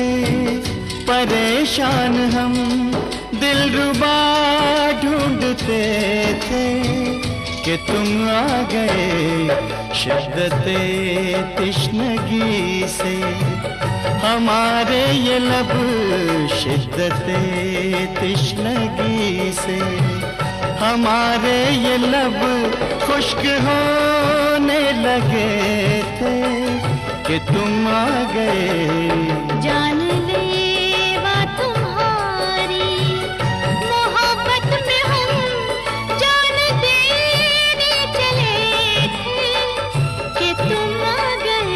परेशान हम दिलरुबा ढूंढते थे कि तुम आ गए शिद्दते तिश्नगी से। हमारे ये लब शिद्दते तिश्नगी से, हमारे ये लब खुश्क होने लगे थे कि तुम आ गए। जान लेवा तुम्हारी मोहब्बत में हम जान देने चले थे कि तुम आ गए।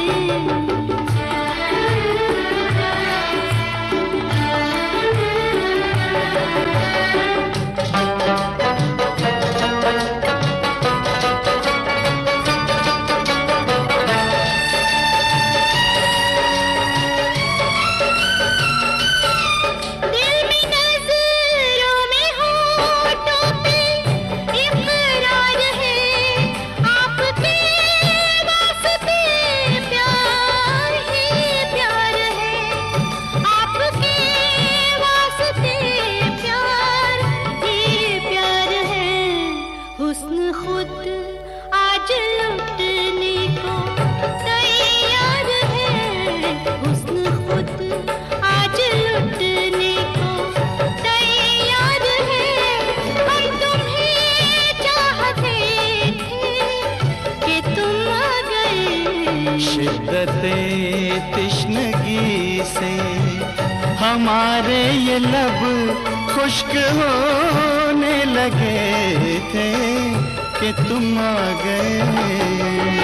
शिद्दते तिश्नगी से, हमारे ये लब खुश्क होने लगे थे कि तुम आ गए।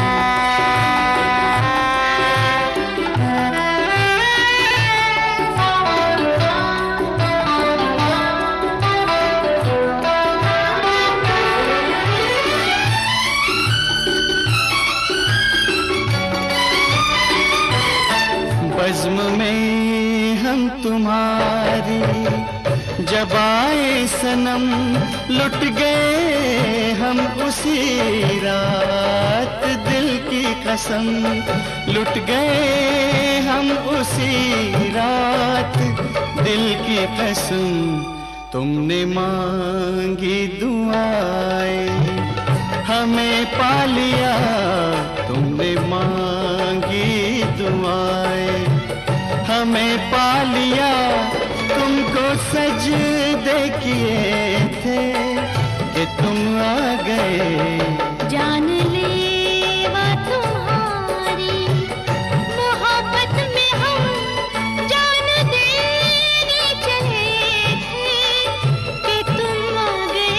बज़्म में हम तुम्हारी जब आए सनम, लुट गए हम उसी रात दिल की कसम। लुट गए हम उसी रात दिल की कसम। तुमने मांगी दुआएं हमें पा लिया, तुमने मांगी दुआएं हमें पा लिया। तुमको सजदे किए थे कि तुम आ गए। जान लेवा तुम्हारी मोहब्बत में हम जान देने चले थे कि तुम आ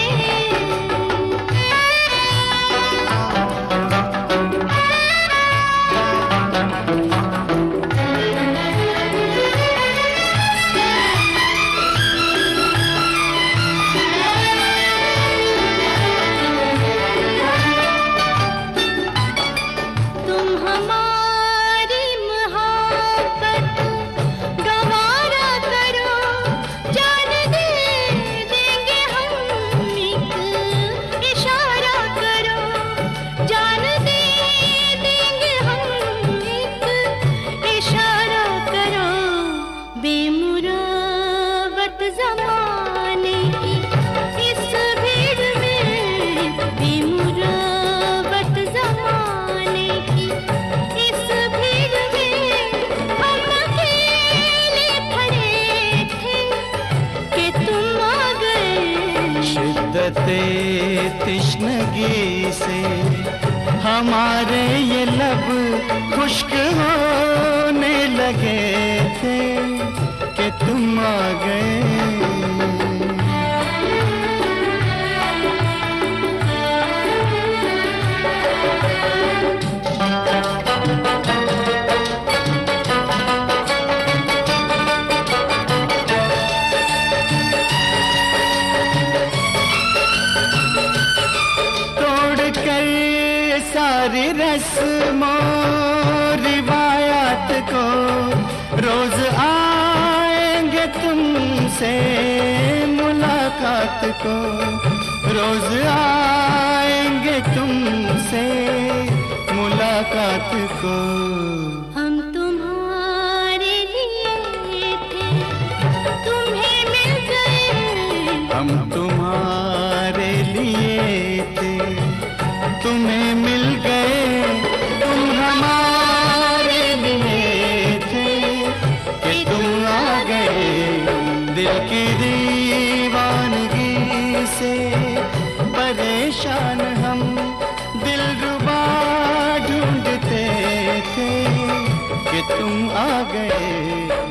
ज़माने की इस भीड़ में, बेमुरवत ज़माने की इस भीड़ में हम अकेले खड़े थे कि तुम आ गए। शिद्दते तिश्नगी से, हमारे ये लब खुश्क होने लगे थे कि तुम आ गए। सारी रस्मों रिवायात को रोज आएंगे तुमसे मुलाकात को, रोज आएंगे तुमसे मुलाकात को। हम तुम्हारे लिए तुम आ गए।